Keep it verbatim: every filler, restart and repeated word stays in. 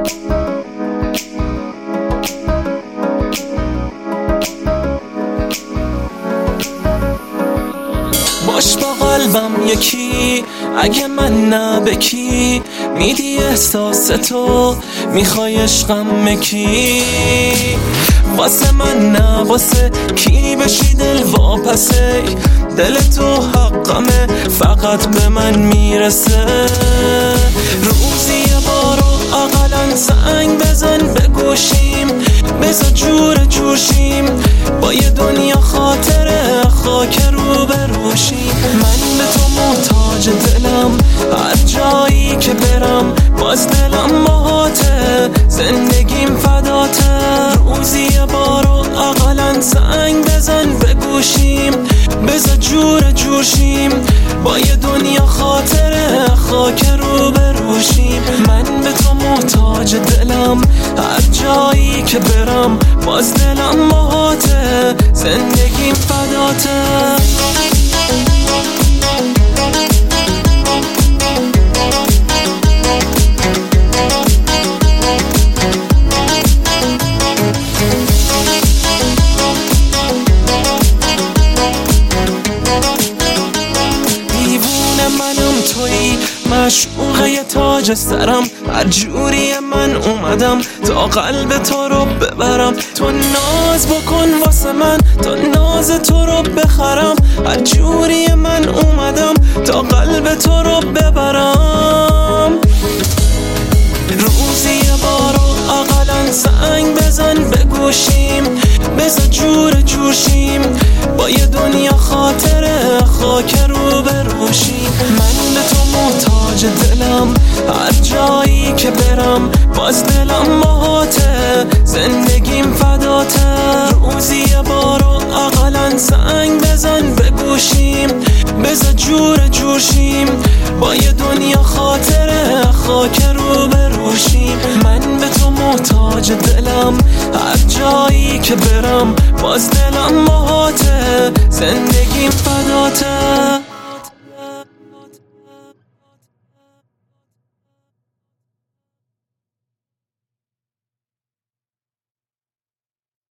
باش با قلبم یکی، اگه من نه بکی میدی احساس تو، میخوای عشقم مکی. واسه من نه واسه کی بشی دل واپسه، دل تو حقمه فقط به من میرسه. روزی یه بارو اقلن زنگ بزن به گوشیم، بزا جور جوشیم با یه دنیا خاطره خاک رو بروشیم. من به تو محتاج دلم، هر جایی که برم باز دلم باهاته، زندگیم فداته. روزی یه بارو اقلن زنگ بزن به گوشیم، بزا جور جوشیم با یه دنیا خاطره خاک رو بروشیم. من به تو محتاج دلم، هر جایی که برم باز دلم باهاته، زندگیم فداته. مشعوق یه تاج سرم، هر جوری من اومدم تا قلب تو رو ببرم. تو ناز بکن واسه من تا ناز تو رو بخرم، هر جوری من اومدم تا قلب تو رو ببرم. روزی یه بارو اقلن زنگ بزن به گوشیم، بزا جور جوشیم با یه دنیا خاطره خاک رو بروشیم. من به تو محتاج دلم، هر جایی که برم باز دلم باهاته، زندگیم فداته. روزی یه بارو اقلن زنگ بزن به گوشیم، بزا جور جوشیم با یه دنیا خاطره خاک رو بروشیم. من به تو محتاج دلم، هر جایی که برم باز دلم باهاته، زندگیم فداته.